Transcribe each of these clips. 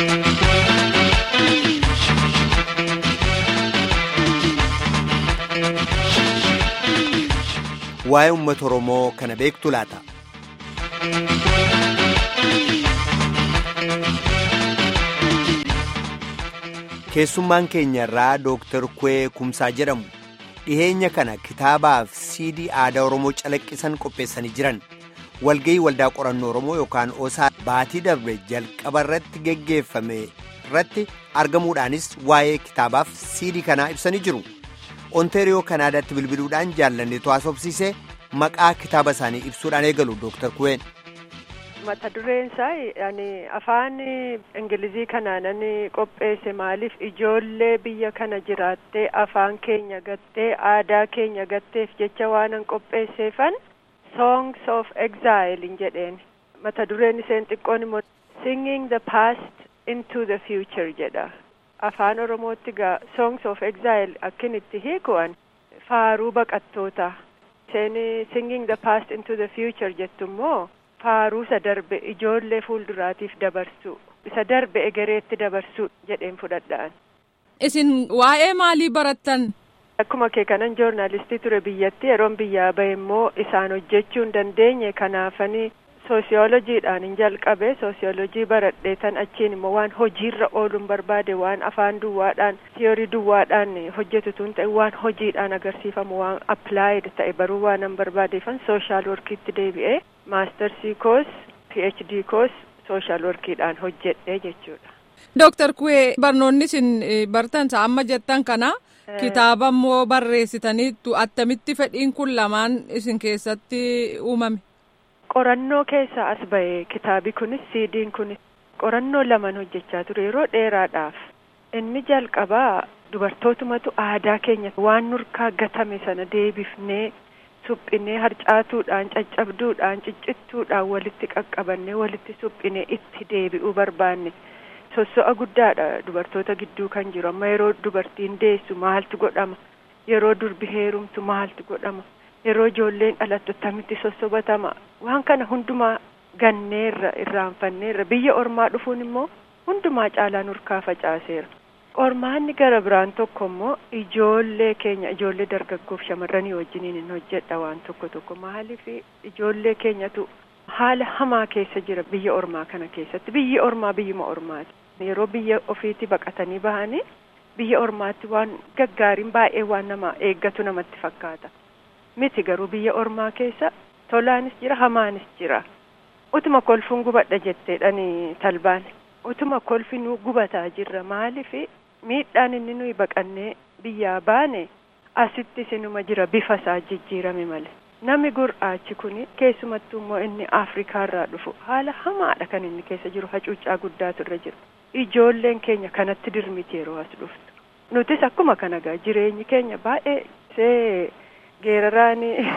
Waa'ee uummata Oromoo kana beektu laata? Keessummaan keenya irraa Dooktar Kuwee Kumsaa jedhamu dhiheenya kana kitaabaaf CD aadaa Oromoo calaqqisan qopheessanii jiran. Walgahii waldaa qorannoo Oromoo yookaan OSA baatii darbe jalqaba irratti geggeeffame irratti argamuudhaanis waa'ee kitaabaaf CD kanaa ibsanii jiru. Ontaariyoo Kanaadaatti bilbiluudhaan jaallanneetu haasofsiisee maqaa kitaaba isaanii ibsuudhaan eegalu Dooktar Kuween. Mata dureen isaa afaan Ingilizii kanaan qopheesse maaliif ijoollee biyya kana jiraattee afaan keenya gattee aadaa keenya gatteef jecha waanan qopheesseefan Songs of Exile jedheen. Mata dureen iseen xiqqoon immoo Singing the Past into the Future jedha. Afaan Oromootti gaa Songs of Exile akkin itti hiikuwan faaruu baqattoota. Iseen Singing the Past into the Future jettu immoo faaruu isa darbe ijoollee fuulduraatiif dabarsu isa darbe egereetti dabarsu jedheen fudhadhaan. Isin waa'ee maalii barattan? Akkuma kee kanan joornaalistii ture biyyatti yeroon biyyaa bahe immoo isaan hojjechuu hin dandeenye kanaafanii soosiyoolojiidhaan hin jalqabe soosiyoolojii baradhee tan achiin immoo waan hojiirra ooluun barbaade waan afaan duwwaadhaan tiyoorii duwwaadhaan hojjetutuun ta'e waan hojiidhaan agarsiifamu waan applied ta'e baruu waanan barbaadeefan sooshaal workiitti deebi'ee maastarsii koos PhD koos sooshaal workiidhaan hojjedhee jechuudha. Dooktar Kuwee barnoonni isin bartan amma jettan kana kitaaba immoo barreessitaniittu attamitti fedhiin kun lamaan isin keessatti uumame? Qorannoo keessaa as ba'e kitaabi kunis CD'n kunis qorannoo lamaan hojjechaa ture yeroo dheeraadhaaf. Inni jalqabaa dubartootumatu aadaa keenya waan nurkaa gatame sana deebifnee suphinee harcaatuudhaan caccabduudhaan ciccittuudhaan walitti qaqqabannee walitti suphinee itti deebi'uu barbaanne. Sosso'a guddaadha dubartoota gidduu kan jiru amma yeroo dubartiin deessu maaltu godhama yeroo durbi heerumtu maaltu godhama yeroo ijoolleen dhalattu attamitti sossobatama waan kana hundumaa ganneerra irraanfanneerra biyya ormaa dhufuun immoo hundumaa caalaa nurkaa facaaseera. Qormaanni gara biraan tokko immoo ijoollee keenya ijoollee dargaggoof shamarranii wajjiniin hin hojjedha waan tokko maaliif ijoollee keenyatu haala hamaa keessa jira biyya ormaa kana keessatti biyyi ormaa biyyuma ormaati. Yeroo biyya ofiitti baqatanii bahanii biyya ormaatti waan gaggaariin baay'ee waan nama eeggatu namatti fakkaata. Miti garuu biyya ormaa keessa tolaanis jira hamaanis jira. Utuma kolfuun gubadha jetteedhani talbaan. Utuma kolfinuu gubataa jirra maaliif miidhaan inni nuyi baqannee biyyaa baane asitti sinuma jira bifa isaa jijjiirame malee. Namni gurraachi kun keessumattuu immoo inni Afrikaarraa dhufu haala hamaadha kan inni keessa jiru hacuuccaa guddaatu irra jira. Ijoolleen keenya kanatti dirmiti yeroo as dhuftu. Nutis akkuma kana gaa jireenyi keenya baay'ee geeraraan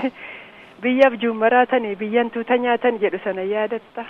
biyyaaf juummaraa tanii biyyan tuuta nyaatan jedhu sana yaadatta.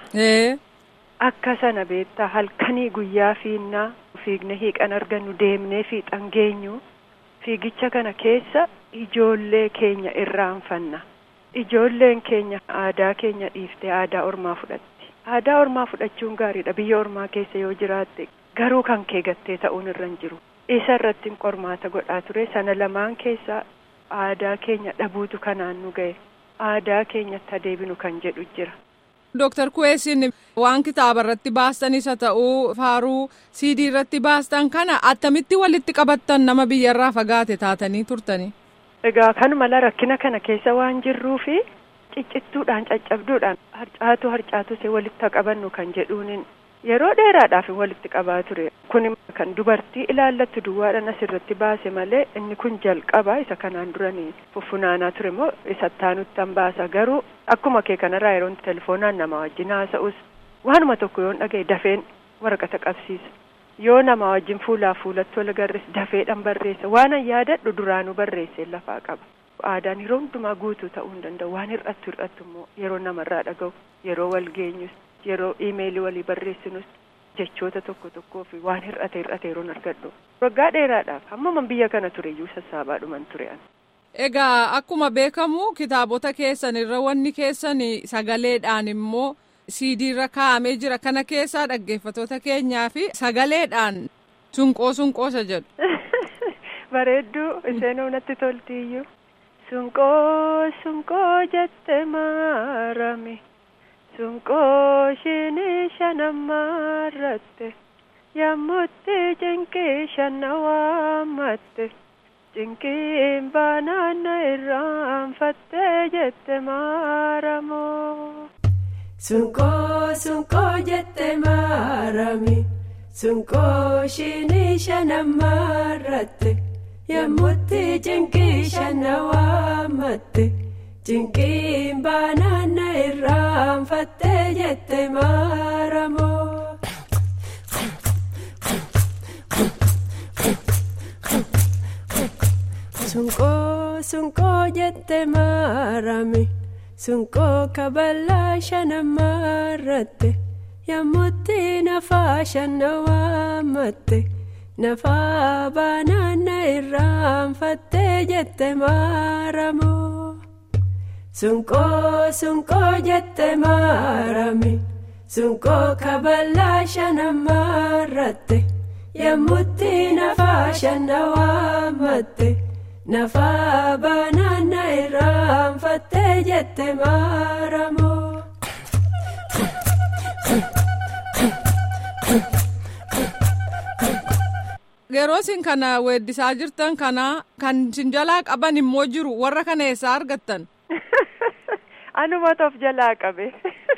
Akka sana beektaa halkanii guyyaa fiignee hiiqan argannu deemnee fiixan geenyu fiigicha kana keessa ijoollee keenya irraanfanna. Ijoolleen keenya aadaa keenya dhiiftee aadaa ormaa fudhatti. Aadaa ormaa fudhachuun gaariidha biyya ormaa keessa yoo jiraatte garuu kan kee gattee ta'uun irra hin jiru. Isa irratti qormaata godhaa ture sana lamaan keessaa aadaa keenya dhabuutu kanaan nu ga'e. Aadaa keenyatti adeebinu kan jedhu jira. Dooktar Kuweesin waan kitaaba irratti baastanis haa ta'uu faaruu CD irratti baastan kana attamitti walitti qabattan nama biyyarraa fagaate taatanii turtanii? Egaa kanuma rakkina kana keessa waan jirruufi ciccittuudhaan caccabduudhaan harcaatu see walitti qabannu kan jedhuun yeroo dheeraadhaaf walitti qabaa ture. Kun kan dubartii ilaallattu duwwaadhaan asirratti baase malee inni kun jalqaba isa kanaan duranii fuffunaanaa ture immoo isa taanutti baasa garuu akkuma kee kanarraa yeroon telefoonaan nama wajjin haasa'us waanuma tokko yoon dhagaye dafeen waraqata qabsiisa. Yoo nama wajjin fuulaaf fuulatti wal agarres dafeedhaan barreessa waanan yaadadhu duraanuu barreessee lafaa qaba. Aadaan yeroo hundumaa guutuu ta'uu hin danda'u waan hir'attu immoo yeroo namarraa dhaga'u yeroo wal geenyus yeroo iimeelii walii barreessinus jechoota tokko fi waan hir'ate yeroon argadhu. Waggaa dheeraadhaaf hammaman biyya kana tureyyuu sassaabaadhuman ture. Egaa akkuma beekamu kitaabota keessan irra wanni keessan sagaleedhaan immoo siidiirra kaa'amee jira. Kana keessaa dhaggeeffatoota keenyaa fi sagaleedhaan sunqoosa jedhu. Bareedduu isheen natti toltiiyyuu. Sunqoo jette maarame. Sunqoo shini shanammarratte. Yammutti cinqii shanna waammatte. Cinqiin baanaanna irraanfattee jette maaramoo. Sunqoo jette maarame. Sunqoo shini shanammarratte. Yammutti cinqii shanna waammatte. Cinqiin baanaanna irraanfattee jette maaramoo. Sunqoo jette maarame. Sunqoo kaballaa shanammarratte. Yammutti nafaa shanna waammatte. Nafaa baanaanna irraanfattee jette maaramoo. Sunqoo jette maarame. Sunqoo kaballaa shanammarratte. Yammutti nafaa shanna waammatte. Nafaa baanaanna irraanfattee jette maaramoo. Yeroo isin kana weeddisaa jirtan kana kan isin jalaa qaban immoo jiru. Warra kana eessaa argattan? Anumatu of jalaa qabe.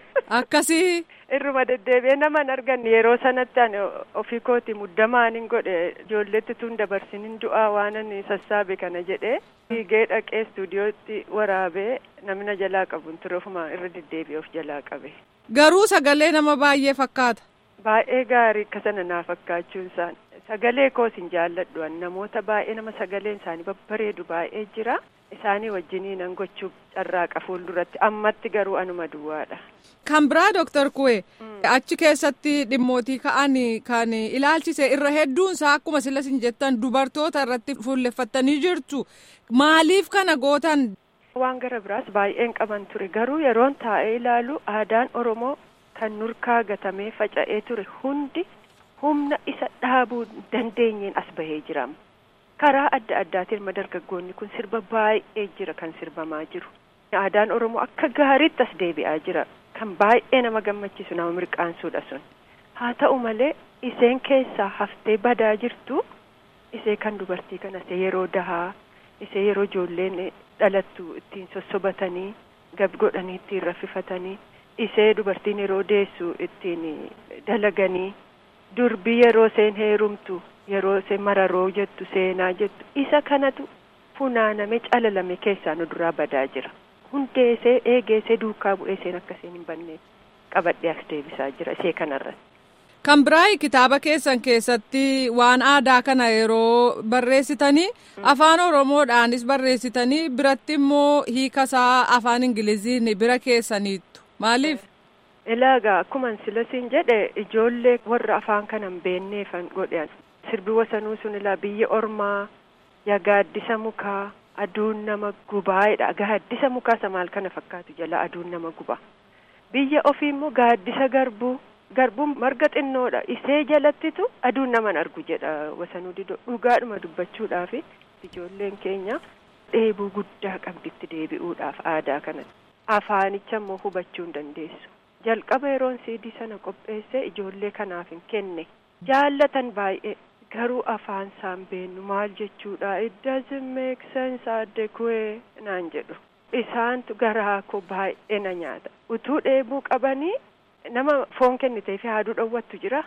Akkasii. Irruma deddeebi'ee naman arganne yeroo sanatti ani ofii kooti muddamaan hin godhe ijoolleetti tun dabarsinin du'aa waanan sassaabe kana jedhee fiigee dhaqee istuudiyootti waraabee namni jalaa qabuun ture ofuma irra deddeebi'ee of jalaa qabe. Garuu sagalee nama baay'ee fakkaata. Baay'ee gaarii akka sana naa fakkaachuun isaan sagalee koos hin jaalladhu namoota baay'ee nama sagaleen isaanii babbareedu baay'ee jira. Isaanii wajjiniin an gochuuf carraaqa fuulduratti ammatti garuu anuma duwwaadha. Kan biraa Dooktar Kuwee achi keessatti dhimmootii ka'an kan ilaalchise irra hedduunsaa akkuma silasin jettan dubartoota irratti fuulleffattanii jirtu. Maaliif kana gootan? Waan gara biraas baay'een qaban ture garuu yeroon taa'ee ilaalu aadaan Oromoo kan nurkaa gatamee faca'ee ture hundi humna isa dhaabuu dandeenyeen as bahee jira. Karaa adda addaatiin dargaggoonni kun sirba baay'ee jira kan sirbamaa jiru. Aadaan Oromoo akka gaariitti as deebi'aa jira. Kan baay'ee nama gammachiisu nama mirqaansuudha sun. Haa ta'u malee iseen keessaa haftee badaa jirtu isee kan dubartii kana isee yeroo dahaa isee yeroo ijoolleen dhalattu ittiin sossobatanii gab godhanii ittiin raffifatanii isee dubartiin yeroo deessu ittiin dalaganii durbii yeroo iseen heerumtu. Yeroo isheen mararoo jettu seenaa jettu isa kanatu funaaname calalame keessaa nu duraa badaa jira. Hundeessee eegeessee duukaa bu'ee isheen akka isheen hin banneef qabadhee as deebisaa jira ishee kanarratti. Kan biraa kitaaba keessan keessatti waan aadaa kana yeroo barreessitanii afaan Oromoodhaanis barreessitanii biratti immoo hiikasaa afaan Ingiliziin bira keessaniittu. Maaliif? Ilaagaa akkuma silasiin jedhe ijoollee warra afaan kana hin beekneefan godhan. Sirbi wasanuu sun ilaa biyya ormaa yaa gaaddisa mukaa aduun nama gubaa'edha. Gaaddisa mukaa isa maal kana fakkaatu jala aduun nama gubaa. Biyya ofii immoo gaaddisa garbuun marga xinnoodha. Isee jalattitu aduun naman argu jedha wasanuu didoo. Dhugaadhuma dubbachuudhaaf ijoolleen keenya dheebuu guddaa qabditti deebi'uudhaaf aadaa kanatti. Afaanicha immoo hubachuu hin dandeessu. Jalqaba yeroon siidii sana qopheessee ijoollee kanaaf hin kenne. Jaallatan baay'ee. Garuu afaan isaan beennu maal jechuudha it doesn't make sense adde Kuwee naan jedhu isaantu garaa koo baay'ee na nyaata utuu dheebuu qabanii nama foon kennitee fi haaduu dhowwattu jira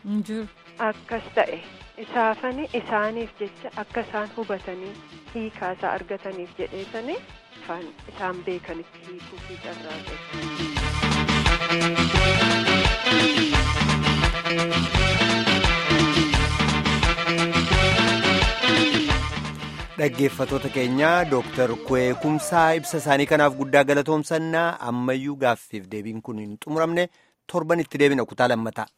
akkas ta'e isaafanii isaaniif jecha akka isaan hubatanii hiikaasaa argataniif jedheesanii afaan isaan beekanitti hiikuu fi carraaqe. Dhaggeeffatoota keenya Dooktar Kuwee Kumsaa ibsa isaanii kanaaf guddaa galatoomsannaa ammayyuu gaaffiif deebiin kun hin xumuramne torban itti deebina kutaa lammataa.